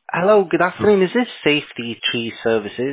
Hello, good afternoon. Is this Safety Tree Services?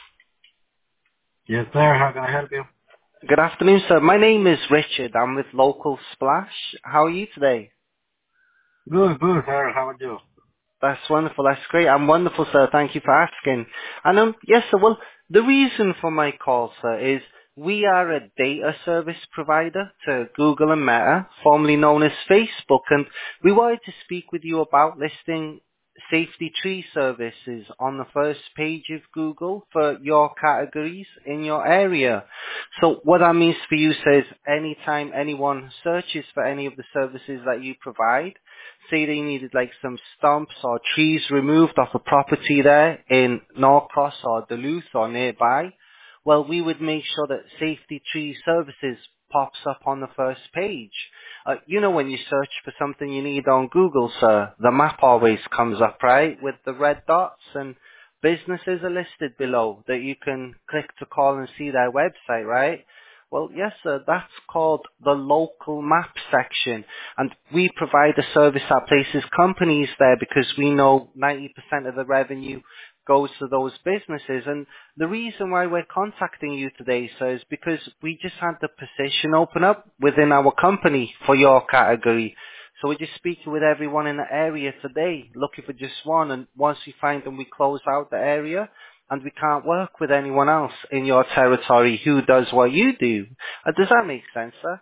Yes, sir. How can I help you? Good afternoon, sir. My name is Richard. I'm with Local Splash. How are you today? Good, good, sir. How are you? That's wonderful. That's great. I'm wonderful, sir. Thank you for asking. And yes, sir. Well, the reason for my call, sir, is we are a data service provider to Google and Meta, formerly known as Facebook, and we wanted to speak with you about listing safety tree services on the first page of Google for your categories in your area. So what that means for you, sir, is anytime anyone searches for any of the services that you provide, say they needed like some stumps or trees removed off a property there in Norcross or Duluth or nearby, well, we would make sure that Safety Tree Services pops up on the first page. When you search for something you need on Google, sir, the map always comes up, right, with the red dots, and businesses are listed below that you can click to call and see their website, right? Well, yes, sir, that's called the local map section. And we provide a service that places companies there because we know 90% of the revenue goes to those businesses. And the reason why we're contacting you today, sir, is because we just had the position open up within our company for your category. So we're just speaking with everyone in the area today, looking for just one. And once we find them, we close out the area. And we can't work with anyone else in your territory who does what you do. Does that make sense, sir?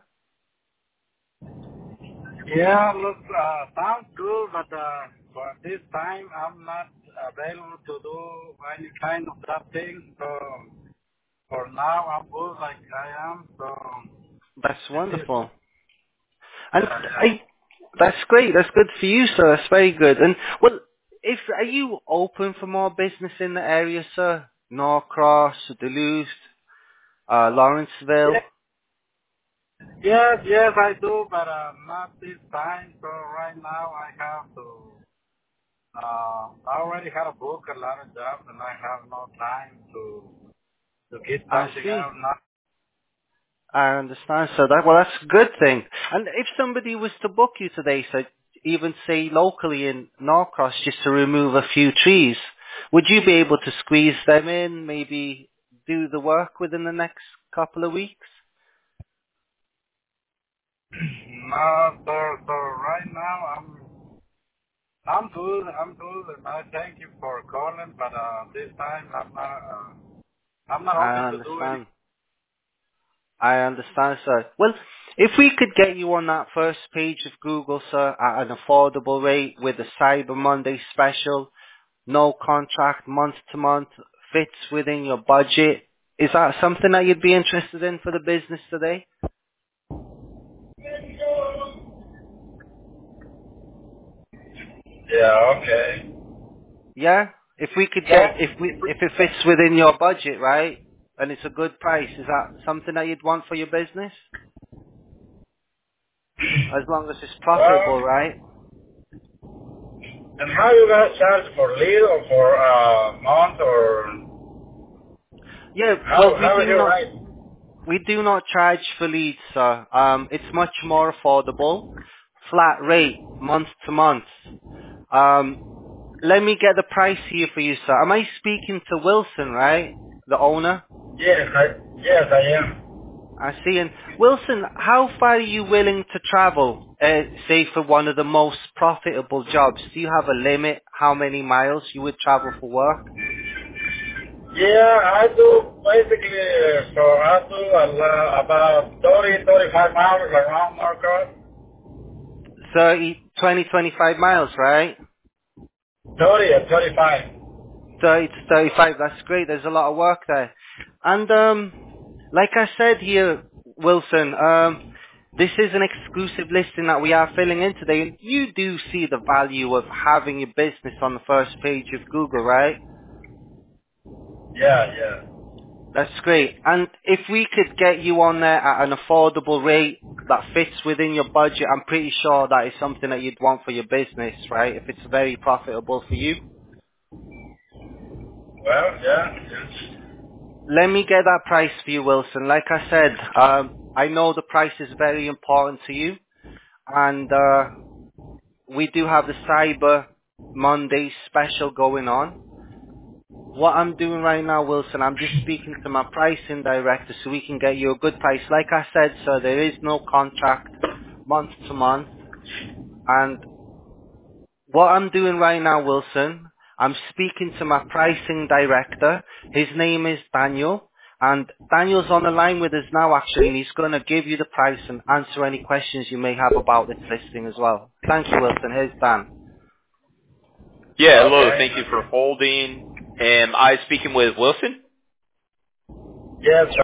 Yeah, look, sounds good, but for this time, I'm not available to do any kind of that thing. So for now, I'm good like I am. So That's this is, wonderful. And yeah, yeah. that's great. That's good for you, sir. That's very good. And well, if are you open for more business in the area, sir? Norcross, Duluth, Lawrenceville. Yeah. Yes, yes, I do, but not this time. So right now, I have to. I already had a book, a lot of jobs, and I have no time to get I something see. out now. I understand, sir. That's a good thing. And if somebody was to book you today, sir, even say locally in Norcross, just to remove a few trees, would you be able to squeeze them in? Maybe do the work within the next couple of weeks? No, so right now I'm good. I'm good, and I thank you for calling. But this time I'm not I open to do any. understand. I understand, sir. Well, if we could get you on that first page of Google, sir, at an affordable rate with a Cyber Monday special, no contract, month to month, fits within your budget, is that something that you'd be interested in for the business today? Yeah. Okay. Yeah? If we could get, Yeah. if it fits within your budget, right? And it's a good price, is that something that you'd want for your business? As long as it's Well, profitable, right? and how you guys charge for lead or for month or Yeah, well, how is it right? we do not charge for leads, sir. It's much more affordable. Flat rate, month to month. Um, let me get the price here for you, sir. Am I speaking to Wilson, right? The owner? Yes, I am. I see. And Wilson, how far are you willing to travel, say for one of the most profitable jobs? Do you have a limit how many miles you would travel for work? Yeah, I do basically. So I do about 30, 35 miles around Marcos. 30, 20, 25 miles, right? 30 and 35. 30 to 35, that's great. There's a lot of work there. And like I said here, Wilson, this is an exclusive listing that we are filling in today. And you do see the value of having your business on the first page of Google, right? Yeah, yeah. That's great. And if we could get you on there at an affordable rate that fits within your budget, I'm pretty sure that is something that you'd want for your business, right? If it's very profitable for you. Well, yeah, yeah. Let me get that price for you, Wilson. Like I said, I know the price is very important to you, and we do have the Cyber Monday special going on. What I'm doing right now, Wilson, I'm just speaking to my pricing director so we can get you a good price. Like I said, sir, there is no contract month to month. And what I'm doing right now, Wilson, I'm speaking to my pricing director. His name is Daniel. And Daniel's on the line with us now, actually, and he's going to give you the price and answer any questions you may have about this listing as well. Thank you, Wilson. Here's Dan. Yeah, hello. Okay. Thank you for holding. Am I speaking with Wilson? Yes,